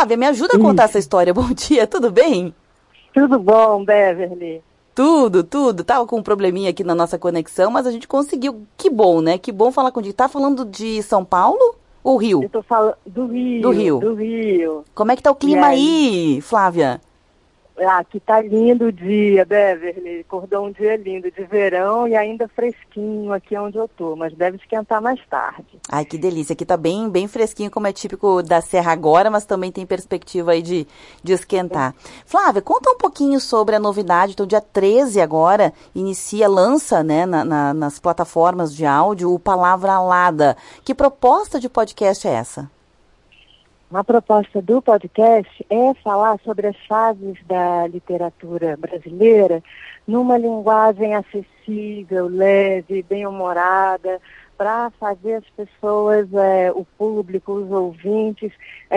Flávia, me ajuda a contar essa história. Bom dia, tudo bem? Tudo bom, Beverly? Tudo. Tava com um probleminha aqui na nossa conexão, mas a gente conseguiu. Que bom, né? Que bom falar contigo. Tá falando de São Paulo ou Rio? Eu tô falando do Rio. Do Rio. Como é que tá o clima aí, Flávia? Aqui tá lindo o dia, Beverly. Acordou um dia lindo de verão e ainda fresquinho aqui onde eu tô, mas deve esquentar mais tarde. Ai, que delícia. Aqui tá bem, bem fresquinho, como é típico da Serra agora, mas também tem perspectiva aí de esquentar. Flávia, conta um pouquinho sobre a novidade. Então, dia 13 agora, lança, né, nas plataformas de áudio, o Palavra Alada. Que proposta de podcast é essa? Uma proposta do podcast é falar sobre as fases da literatura brasileira numa linguagem acessível, leve, bem-humorada, para fazer as pessoas, o público, os ouvintes,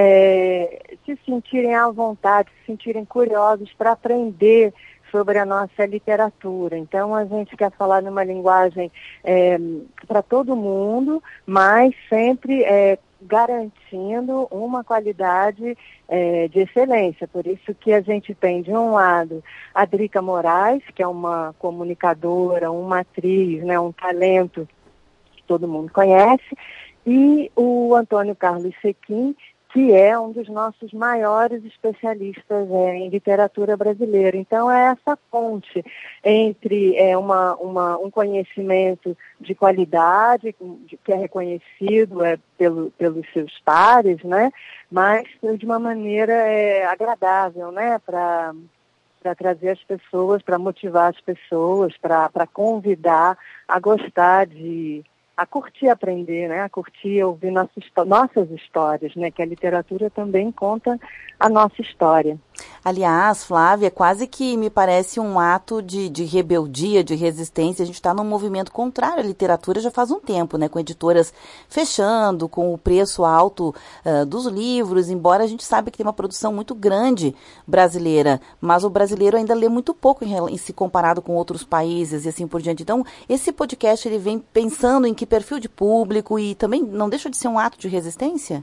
se sentirem à vontade, se sentirem curiosos para aprender sobre a nossa literatura. Então, a gente quer falar numa linguagem para todo mundo, mas sempre garantindo uma qualidade de excelência. Por isso que a gente tem, de um lado, a Drica Moraes, que é uma comunicadora, uma atriz, né, um talento que todo mundo conhece, e o Antônio Carlos Sequim, que é um dos nossos maiores especialistas em literatura brasileira. Então, é essa ponte entre um conhecimento de qualidade, que é reconhecido pelos seus pares, né? Mas de uma maneira agradável, né? Para trazer as pessoas, para motivar as pessoas, para convidar a gostar a curtir aprender, né? A curtir ouvir nossas histórias, né? Que a literatura também conta a nossa história. Aliás, Flávia, quase que me parece um ato de rebeldia, de resistência. A gente está num movimento contrário à literatura já faz um tempo, né? Com editoras fechando, com o preço alto dos livros, embora a gente saiba que tem uma produção muito grande brasileira, mas o brasileiro ainda lê muito pouco em se comparado com outros países e assim por diante. Então, esse podcast ele vem pensando em que perfil de público e também não deixa de ser um ato de resistência?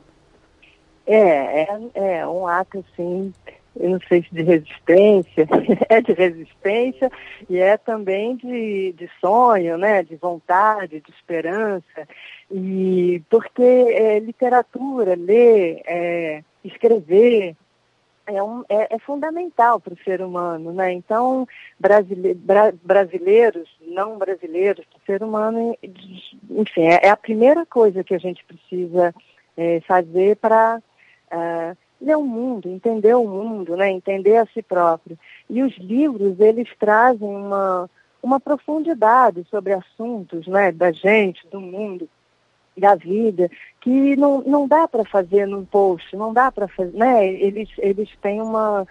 É um ato, assim, eu não sei se de resistência, é de resistência e é também de sonho, né, de vontade, de esperança, e porque literatura, ler, escrever, é fundamental para o ser humano, né? Então, brasileiros, não brasileiros, o ser humano, enfim, é a primeira coisa que a gente precisa fazer para ler o mundo, entender o mundo, né? Entender a si próprio. E os livros, eles trazem uma profundidade sobre assuntos, né? Da gente, do mundo, da vida, que não dá para fazer num post, não dá para fazer, né? Eles têm uma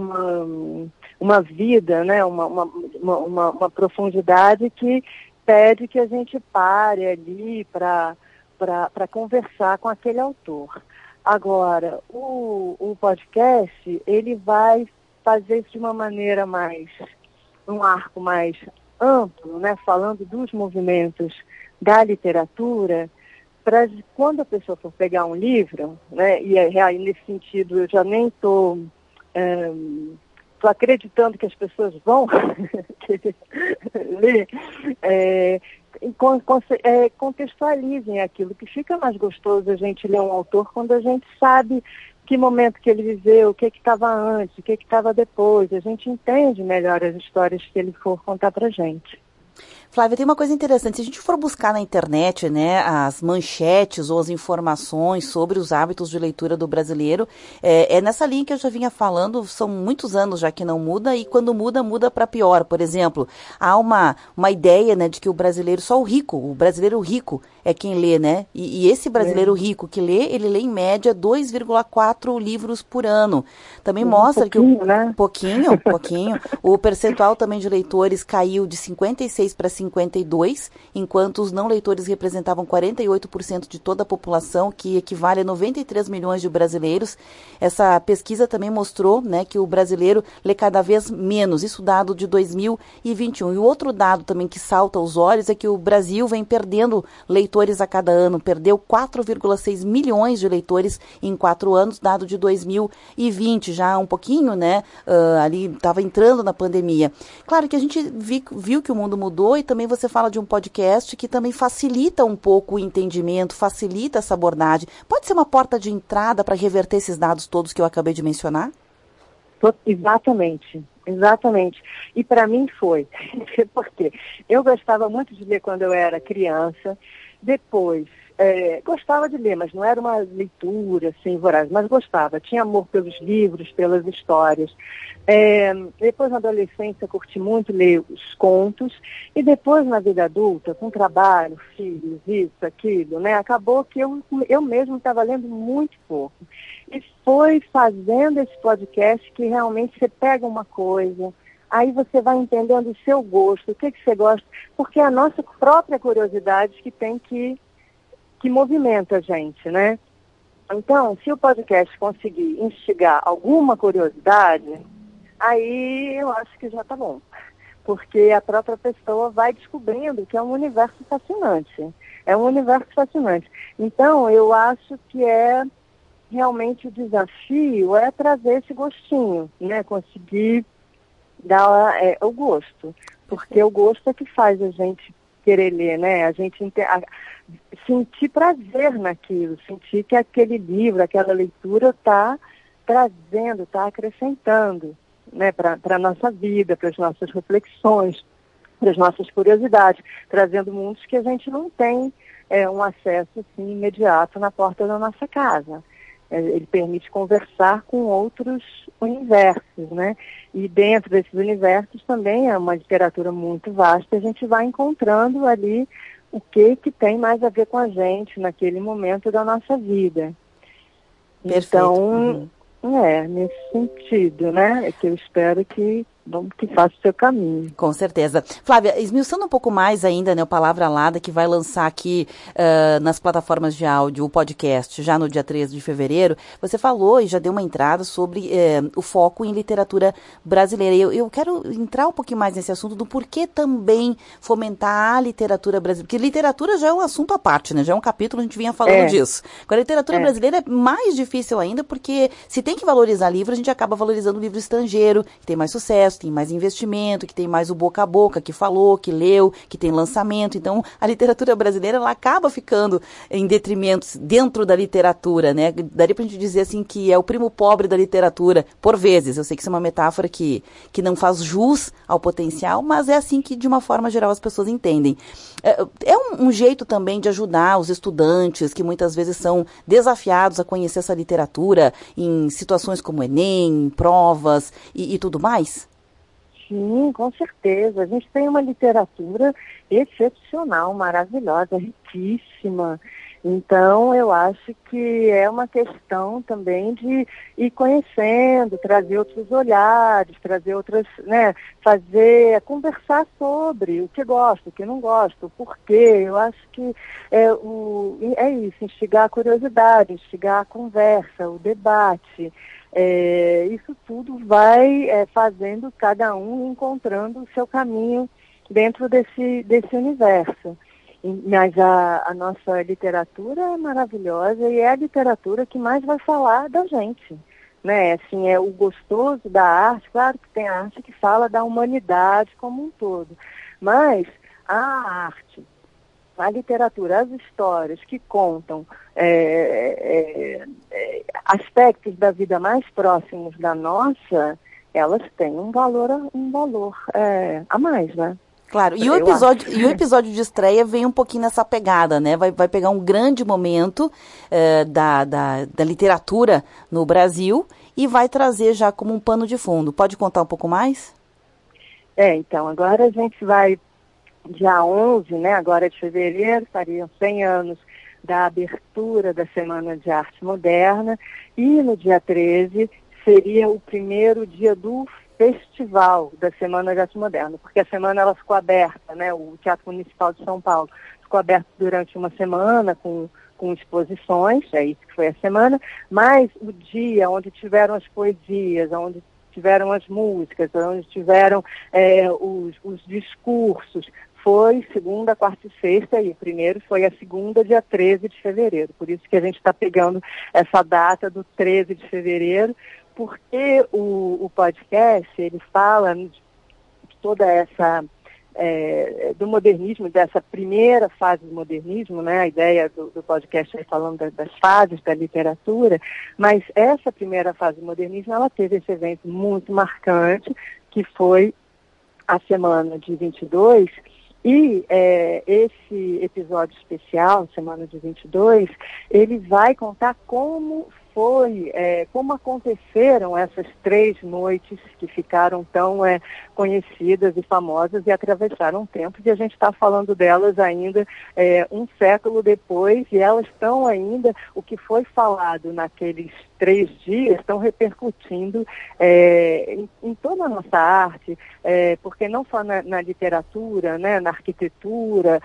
vida, né? Uma profundidade que pede que a gente pare ali para conversar com aquele autor. Agora, o podcast, ele vai fazer isso de uma maneira um arco mais amplo, né? Falando dos movimentos da literatura, para quando a pessoa for pegar um livro, né, e aí nesse sentido eu já nem estou acreditando que as pessoas vão ler, contextualizem aquilo, que fica mais gostoso a gente ler um autor quando a gente sabe que momento que ele viveu, o que estava antes, o que estava depois, a gente entende melhor as histórias que ele for contar para a gente. Flávia, tem uma coisa interessante, se a gente for buscar na internet, né, as manchetes ou as informações sobre os hábitos de leitura do brasileiro, é nessa linha que eu já vinha falando, são muitos anos já que não muda, e quando muda, muda para pior. Por exemplo, há uma ideia, né, de que o brasileiro, só o brasileiro rico é quem lê, né, e esse brasileiro rico que lê, ele lê em média 2,4 livros por ano. Também mostra que né? pouquinho, o percentual também de leitores caiu de 56% 56 para 52, enquanto os não leitores representavam 48% de toda a população, que equivale a 93 milhões de brasileiros. Essa pesquisa também mostrou, né, que o brasileiro lê cada vez menos, isso dado de 2021. E o outro dado também que salta aos olhos é que o Brasil vem perdendo leitores a cada ano, perdeu 4,6 milhões de leitores em 4 anos, dado de 2020, já um pouquinho, né, ali estava entrando na pandemia. Claro que a gente viu que o mundo mudou e também você fala de um podcast que também facilita um pouco o entendimento, facilita essa abordagem. Pode ser uma porta de entrada para reverter esses dados todos que eu acabei de mencionar? Exatamente, exatamente. E para mim foi, porque eu gostava muito de ler quando eu era criança, depois gostava de ler, mas não era uma leitura assim, voraz, mas gostava, tinha amor pelos livros, pelas histórias. Depois na adolescência curti muito ler os contos e depois na vida adulta, com trabalho, filhos, isso, aquilo, né? Acabou que eu mesmo estava lendo muito pouco. E foi fazendo esse podcast que realmente você pega uma coisa, aí você vai entendendo o seu gosto, o que você gosta, porque é a nossa própria curiosidade que tem que movimenta a gente, né? Então, se o podcast conseguir instigar alguma curiosidade, aí eu acho que já está bom. Porque a própria pessoa vai descobrindo que é um universo fascinante. É um universo fascinante. Então, eu acho que realmente o desafio é trazer esse gostinho, né? Conseguir dar o gosto. Porque o gosto é que faz a gente querer ler, né? A gente sentir prazer naquilo, sentir que aquele livro, aquela leitura está trazendo, está acrescentando, né, para a nossa vida, para as nossas reflexões, para as nossas curiosidades, trazendo mundos que a gente não tem um acesso assim, imediato na porta da nossa casa. Ele permite conversar com outros universos, né? E dentro desses universos também é uma literatura muito vasta, a gente vai encontrando ali o que tem mais a ver com a gente naquele momento da nossa vida. Perfeito. Então, nesse sentido, né? É que eu espero que faça o seu caminho. Com certeza. Flávia, esmiuçando um pouco mais ainda, né, o Palavra Alada, que vai lançar aqui nas plataformas de áudio o podcast já no dia 13 de fevereiro, você falou e já deu uma entrada sobre o foco em literatura brasileira. Eu quero entrar um pouquinho mais nesse assunto do porquê também fomentar a literatura brasileira, porque literatura já é um assunto à parte, né? Já é um capítulo, a gente vinha falando disso. Agora, a literatura brasileira é mais difícil ainda, porque se tem que valorizar livro, a gente acaba valorizando o livro estrangeiro, que tem mais sucesso, tem mais investimento, que tem mais o boca a boca, que falou, que leu, que tem lançamento. Então, a literatura brasileira, ela acaba ficando em detrimento dentro da literatura, né? Daria pra gente dizer assim que é o primo pobre da literatura, por vezes. Eu sei que isso é uma metáfora que não faz jus ao potencial, mas é assim que, de uma forma geral, as pessoas entendem. É um jeito também de ajudar os estudantes, que muitas vezes são desafiados a conhecer essa literatura em situações como Enem, provas e tudo mais? Sim, com certeza. A gente tem uma literatura excepcional, maravilhosa, riquíssima. Então, eu acho que é uma questão também de ir conhecendo, trazer outros olhares, trazer outras, né, conversar sobre o que gosta, o que não gosta, o porquê. Eu acho que é isso, instigar a curiosidade, instigar a conversa, o debate. Isso tudo vai fazendo cada um encontrando o seu caminho dentro desse universo. Mas a nossa literatura é maravilhosa e é a literatura que mais vai falar da gente, né? Assim, é o gostoso da arte. Claro que tem arte que fala da humanidade como um todo, mas a arte, a literatura, as histórias que contam aspectos da vida mais próximos da nossa, elas têm um valor a mais, né? Claro, e o episódio de estreia vem um pouquinho nessa pegada, né? Vai pegar um grande momento da literatura no Brasil e vai trazer já como um pano de fundo. Pode contar um pouco mais? Então, agora a gente vai, dia 11, né, agora de fevereiro, fariam 100 anos da abertura da Semana de Arte Moderna, e no dia 13 seria o primeiro dia do festival da Semana de Arte Moderna, porque a semana ela ficou aberta, né? O Teatro Municipal de São Paulo ficou aberto durante uma semana com exposições, é isso que foi a semana, mas o dia onde tiveram as poesias, onde tiveram as músicas, onde tiveram os discursos, foi segunda, quarta e sexta, e o primeiro foi a segunda, dia 13 de fevereiro. Por isso que a gente está pegando essa data do 13 de fevereiro, porque o podcast, ele fala de toda essa... do modernismo, dessa primeira fase do modernismo, né? A ideia do podcast é falando das fases da literatura, mas essa primeira fase do modernismo, ela teve esse evento muito marcante, que foi a semana de 22, e esse episódio especial, semana de 22, ele vai contar como como aconteceram essas 3 noites que ficaram tão conhecidas e famosas e atravessaram tempos, e a gente está falando delas ainda um século depois, e elas estão ainda, o que foi falado naqueles 3 dias, estão repercutindo em toda a nossa arte, porque não só na literatura, né, na arquitetura,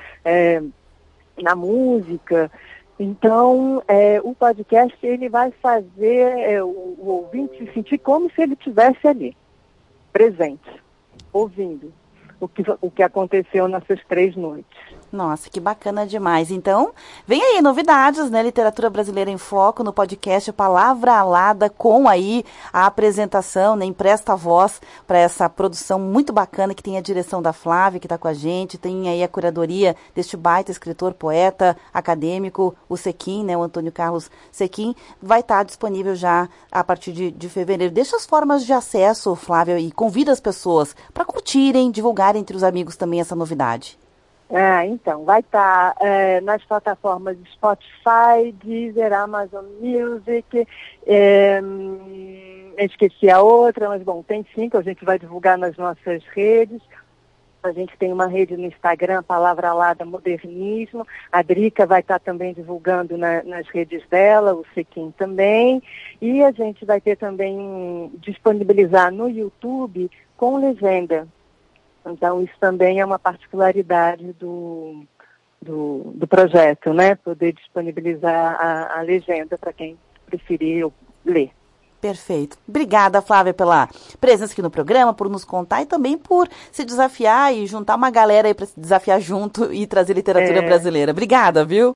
na música. Então, o podcast, ele vai fazer o ouvinte se sentir como se ele estivesse ali, presente, ouvindo o que aconteceu nessas 3 noites. Nossa, que bacana demais. Então, vem aí novidades, né? Literatura Brasileira em Foco no podcast Palavra Alada, com aí a apresentação, né? Empresta a voz para essa produção muito bacana que tem a direção da Flávia, que está com a gente, tem aí a curadoria deste baita escritor, poeta, acadêmico, o Sequim, né? O Antônio Carlos Sequim, vai estar disponível já a partir de fevereiro. Deixa as formas de acesso, Flávia, e convida as pessoas para curtirem, divulgarem entre os amigos também essa novidade. Então, vai estar nas plataformas Spotify, Deezer, Amazon Music, esqueci a outra, mas bom, tem 5, a gente vai divulgar nas nossas redes. A gente tem uma rede no Instagram, Palavra Alada Modernismo, a Drica vai estar também divulgando nas redes dela, o Sequim também, e a gente vai ter também, disponibilizar no YouTube com legenda. Então, isso também é uma particularidade do projeto, né? Poder disponibilizar a legenda para quem preferir ler. Perfeito. Obrigada, Flávia, pela presença aqui no programa, por nos contar e também por se desafiar e juntar uma galera aí para se desafiar junto e trazer literatura brasileira. Obrigada, viu?